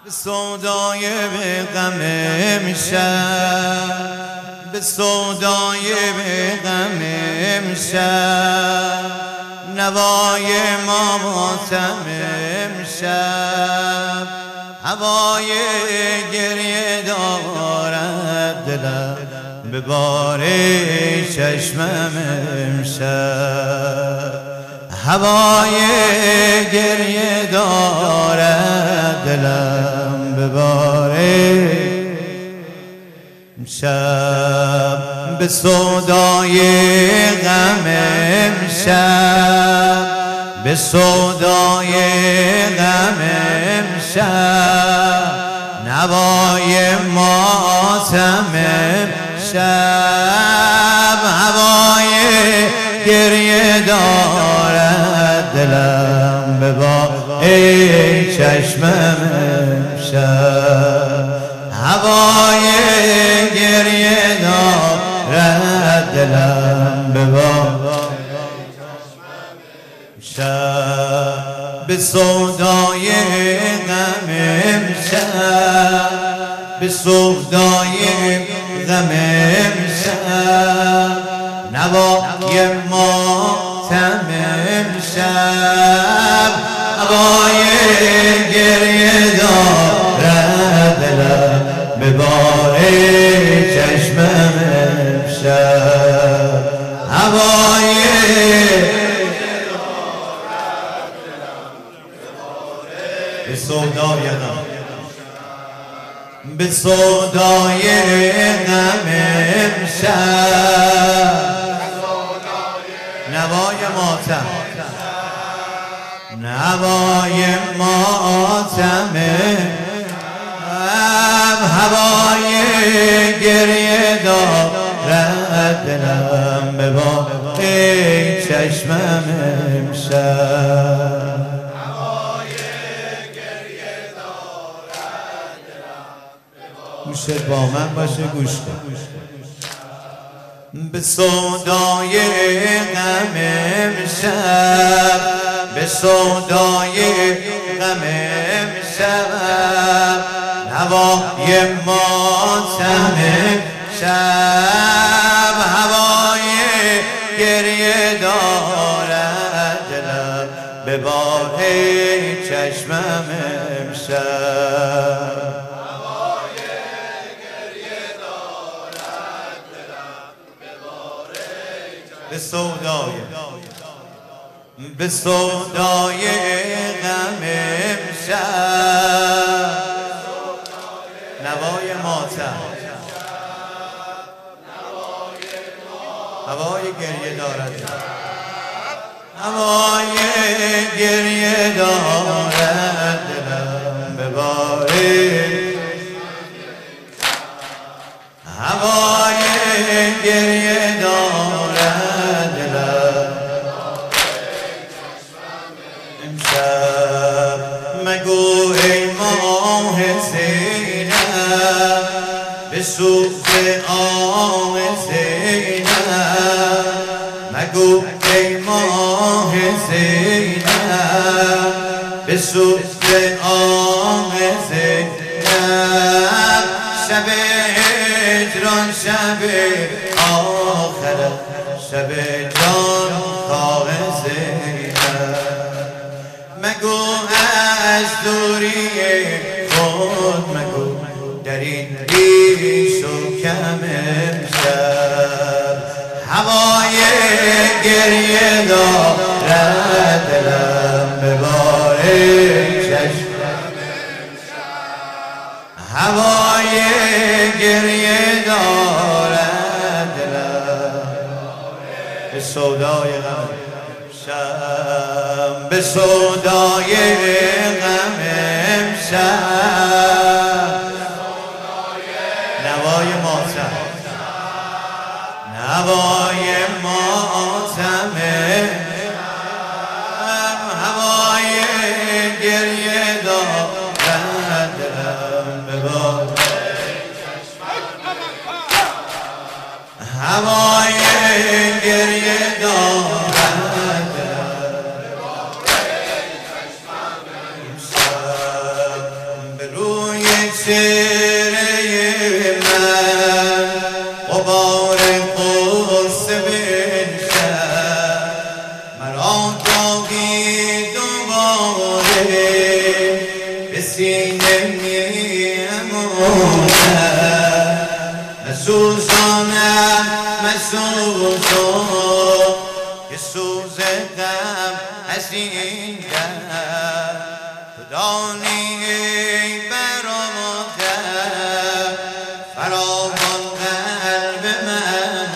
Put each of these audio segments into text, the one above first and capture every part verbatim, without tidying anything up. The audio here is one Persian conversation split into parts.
به سودای به غم امشب، به سودای به غم امشب، نوای ما ماتم امشب، هوای گریه دارد دلم به بار چشمم امشب، هوای گریه دارد دلم به بار امشب، به سودای غم امشب، به سودای غم امشب، نوای ماتم امشب، هوای گریه دارد دلم به بار چشمم امشب، هوای گریه دارد دلم به بار امشب، به سودای غم امشب، به سودای غم امشب، نوای ماتم امشب، هوای گریه دارد دلم به بار چشمم امشب، هوای به سودای غم، به سودای غم امشب، نوای ماتم، نوای ماتم، هوای گریه دارد دلم به بار چشمم امشب، گوشت با من باشه، گوش کن. به سودای غم امشب، به سودای غم امشب، نوای ماتم امشب، هوای گریه دارد دلم به بار چشمم امشب، به سودای، به سودای غم امشب، نوای ماتم، هوای گریه دارد، هوای گریه دارد دلم به بار، هوای گریه دارد دلم امشب، مگو ای ماه زینب به سوز آه زینب، مگو ای ماه زینب به سوز آه زینب، شب هجران شب آخرت، شب جان خواه زینب، مگو از دوری خود مگو در این ریش و کم امشب، هوای گریه دارد دلم به بار چشمم امشب، هوای گریه دارد دلم به سودای غم امشب، به سودای غم امشب، نوای ماتم، نوای ماتم، هوای گریه دارد دلم به بار، هوای گریه دارد دلم به بار، چهره من غبار غصه بنشد مرا داغی دوباره به سینه میماند مسوزانم مسوزان که سوز غم از این در تو دانی ای برادر فراوان قلب من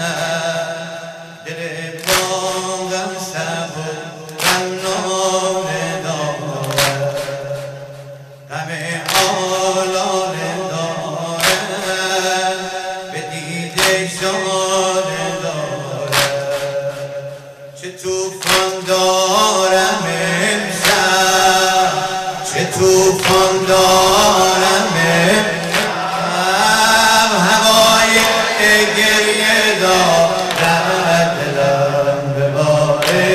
دل باغم سبک غم ناله دارد غم آلاله دارد به دیده شاله دارد چه توفان دارم امشب چه توفان دارم امشب هوای گریه دارد دلم بباره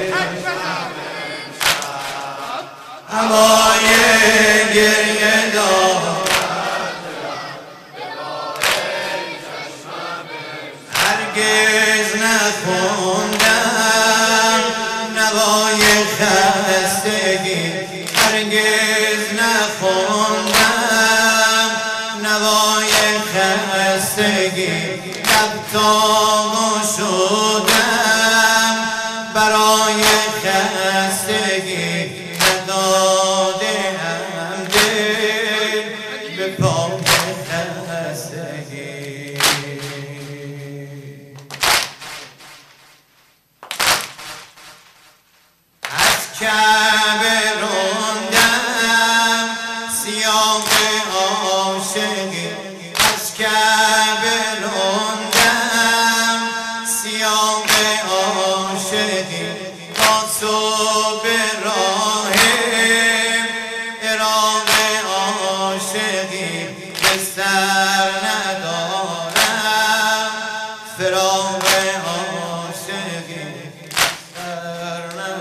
هوای گریه دارد هرگز نخوندم نوای خستگی هرگز نخوندم نوای خستگی لب تا شدم برای خستگی ندادم دل به پای خستگی از کعبه روندم سیاه عاشقی از کعبه روندم سیاه عاشقی تا صبح راه عراق عاشقی به سر ندارم فراق عاشقی سر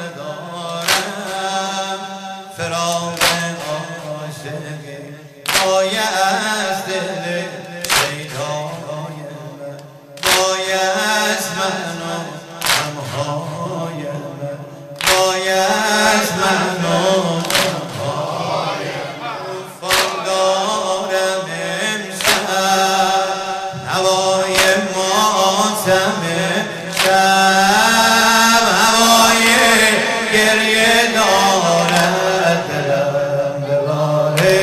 ندارم فراق عاشقی بایست دل شیدای من بایست من و غمهای من بایست من و غمهای من توفان دارم امشب هوای ماتم امشب هوای گریه دارد دلم بباره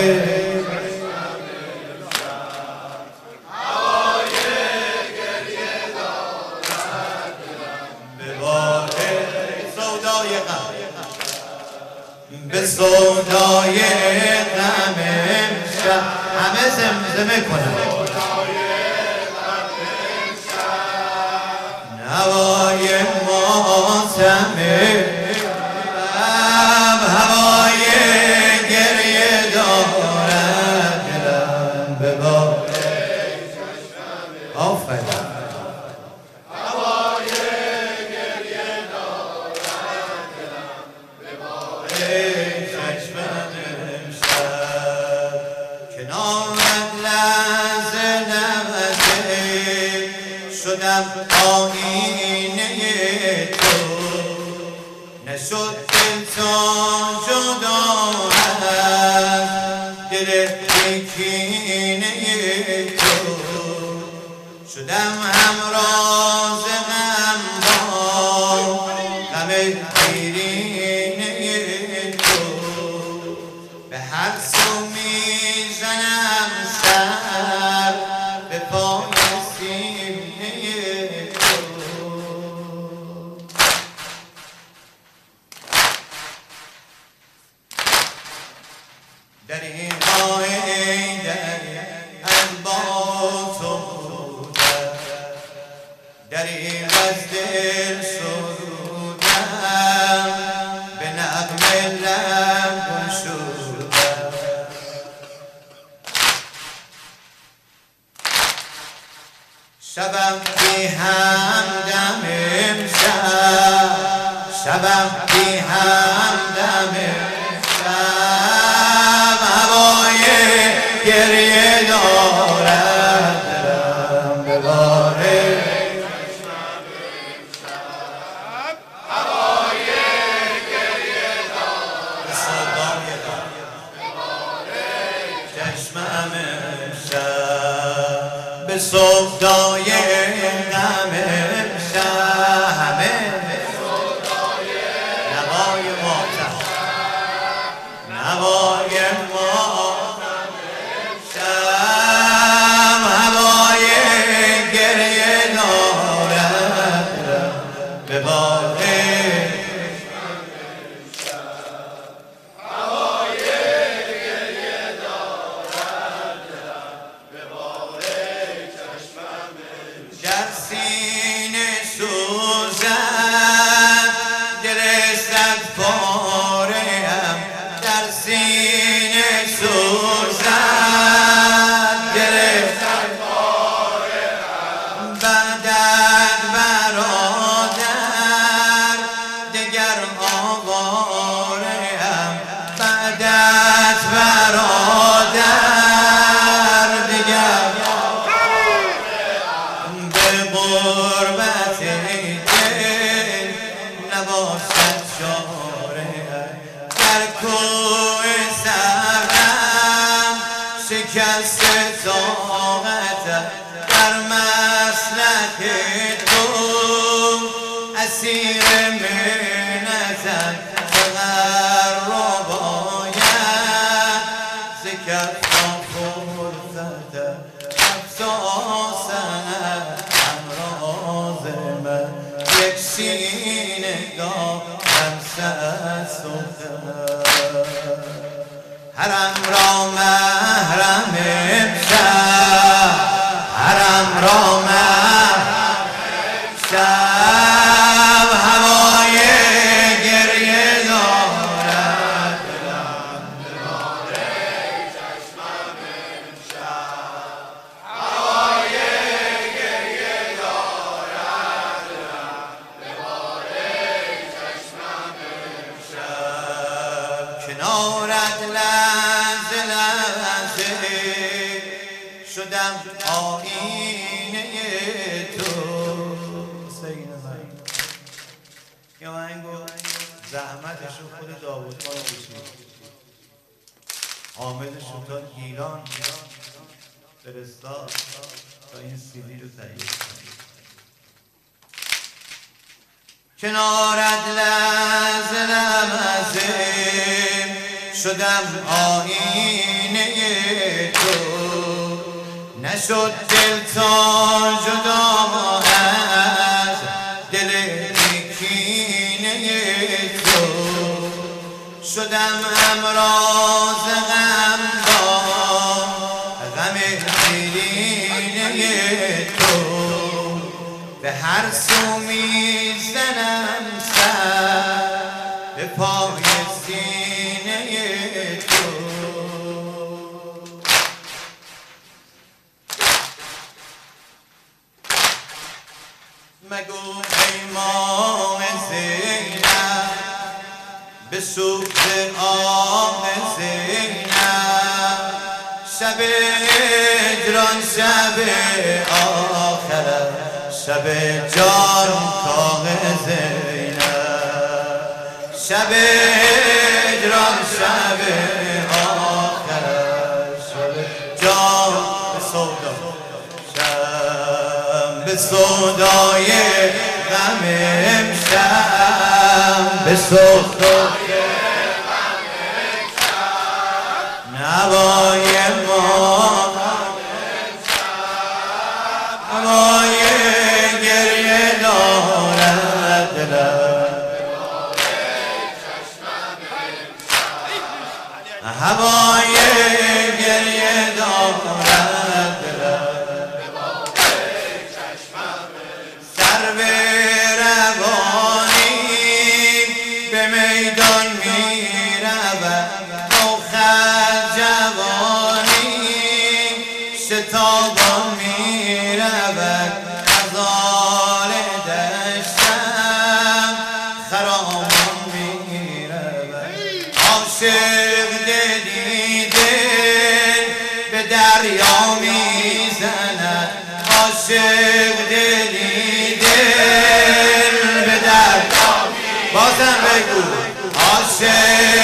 هوای گریه دارد دلم بباره سودای غم به سودای غم امشب همه زمزمه کنن هوای ماتم امشب هوای گریه دارد دلم بباره آفرین هوای گریه دارد دلم بباره چشمم امشب کنارت لحظه لحظه شدم آینه تو نشد دل تا جدا از دل کینه تو شدم همراز غم با غم دیرینه تو به هر سو میزنم سر به پای سینه تو در این راه در از با تو بودم در این از دل سرودم به نغمه لب گشودم شبم بی همدم امشب شبم بی همدم امشب هوای گریه دارد دلم به باره هوای گریه دارد چشمم امشب به سودای غم امشب همه نوای ماتم نوای ماتم امشب هوای گریه دارد به باره هوای گریه دارد به باره چشمم گر سینه سوزد دل صد پاره‌ام در سینه سوزد دل صد پاره‌ام بعدت برادر دگر آواره‌ام بعدت برادر دگر به غربت دل نباشد چاره در کوه صبرم شکست طاقت در مسلک تو اسیر منتم تقرب آید ز کفم فرصت افسوسم امراض من یک سینه دارم سوختم حرم را محرم امشب حرم را محرم امشب هوای گریه دارد دلم به باره چشمم امشب هوای گریه دارد دلم به باره چشمم امشب کنارت لحظه لحظه شدم آینه تو سینه من یه آهنگو زحمتشو خود داوود خان کشید حامد شوتان گیلان فرستاد تا این سیدی رو تهیه کنید کنارت لحظه لحظه شدم آینه تو نشد دل تا جدا از دل کینه تو شدم امراض غم با غم دیرینه تو به هر سو میزنم سر به پای سینه تو مگو ای ماه زینب به سوخت آه زینب شب هجران شب آخرت شب جان کاغ زینب شب هجران شب آخرت شب جان به سودا شب به سودای غم امشب به سودای غم امشب نوای ما هوای گریه دارد دلم هوای گریه دارد دلم سر به روانی به میدان می رود نوخط جوانی شتابان می رود غزال دشتم خرامان می رود عاشق دلی دل به عاشق دلی دل به در بازم بگو عاشق